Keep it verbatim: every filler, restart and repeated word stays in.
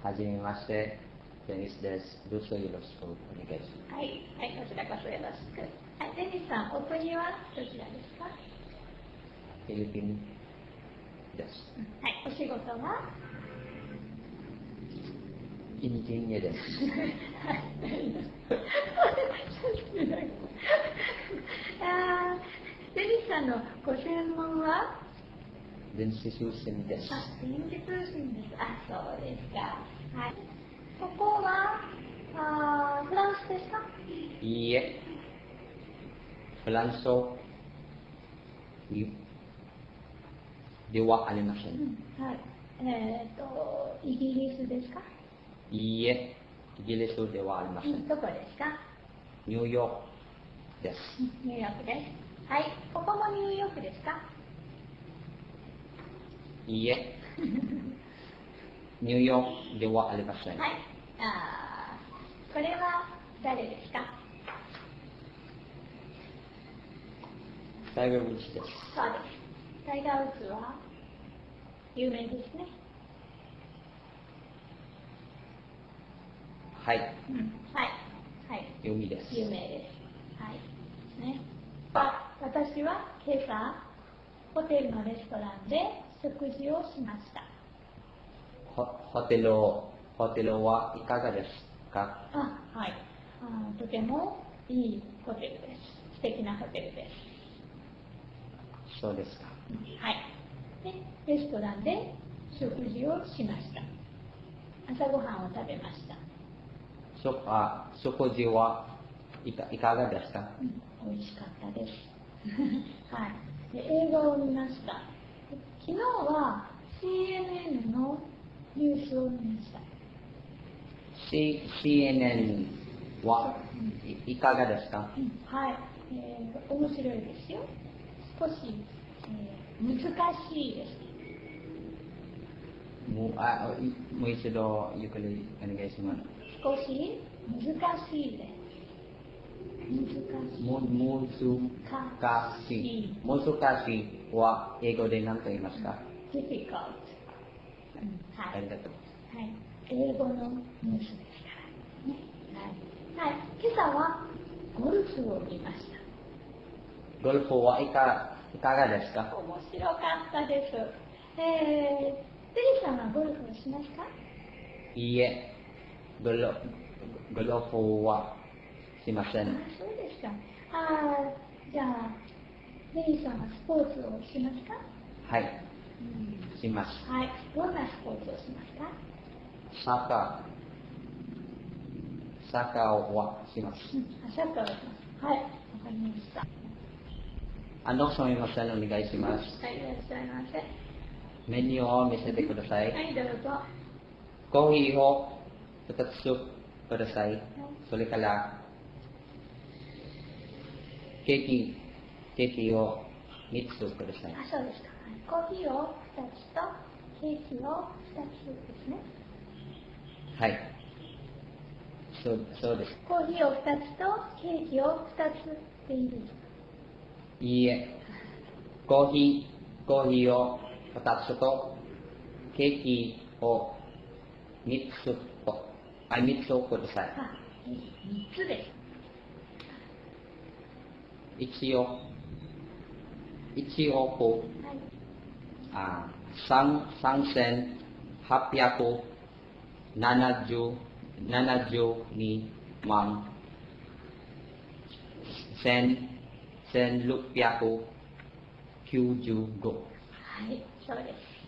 はじめまして、デニスです。どうぞよろしくお願いします。 はい、はい、こちらこそよろしく。はい、デニスさん、お国はどちらですか？ フィリピンです。 はい、お仕事はエンジニアです。 あデニスさんのご専門は電子通信です。 あ、電気通信です。あ、そうですか。はい。ここはあフランスですか？ いいえ、フランス語ではありません。 うん、はい。えっ、と、イギリスですか？ いいえ、イギリスではありません。 どこですか？ ニューヨークです。 ニューヨークです。はい。ここもニューヨークですか？ いいえ、ニューヨークではありません。 はい。あこれは誰ですか？ タイガー・ウッズです。 そうです。タイガー・ウッズは有名ですね。 はい、 うん、はい。はい。 有名です。 有名です。はい。ね。あ、私は今朝、ホテルのレストランで食事をしました。 ホホテル、ホテルはいかがですか？ あ、はい。あ、とてもいいホテルです。素敵なホテルです。 そうですか。 はい。で、レストランで食事をしました。朝ごはんを食べました。 そあ食事はいかいかがですか？ うん、美味しかったです。はい。で、映画を見ました。昨日は シーエヌエヌ のニュースを見ました。 C、シーエヌエヌ はいいかがですか？ うん、はい、えー、面白いですよ。少し、えー、難しいです。 もうあもう一度ゆっくりお願いします。 少し難しいです。難しい。 も難しい。難しいは英語で何と言いますか？ difficult。うん、はい。 ありがとう。 はい。英語のニュースですからね。はい。はい。今朝はゴルフを見ました。 ゴルフはいかいかがですか？ 面白かったです。えー、テリーさんはゴルフをしますか？ いいえ、ゴルゴルフはしません。 あ、そうですか。あー、じゃあ、テリーさんはスポーツをしますか？ はい、 うん、 します。 はい。どんなスポーツをしますか？ サッカー、サッカーはします。 うん、サッカーをします。はい。わかりました。 あの、すみません、お願いします。 はい、いらっしゃいませ。 メニューを見せてください。 はい、どうぞ。 コーヒーをふたつください。それから、ケーキ、ケーキをみっつください。 あ、そうですか。はい、コーヒーをふたつとケーキをふたつですね。 はい。そう、そうです。 コーヒーをふたつとケーキをふたつでいいですか？ いいえ。コーヒー、コーヒーをふたつとケーキをみっつと、あ、みっつをください。 あ、みっつです。 一応、一億、 はい。 あ、三、三千八百七十、七十二万、千、千六百九十五。 はい、そうです。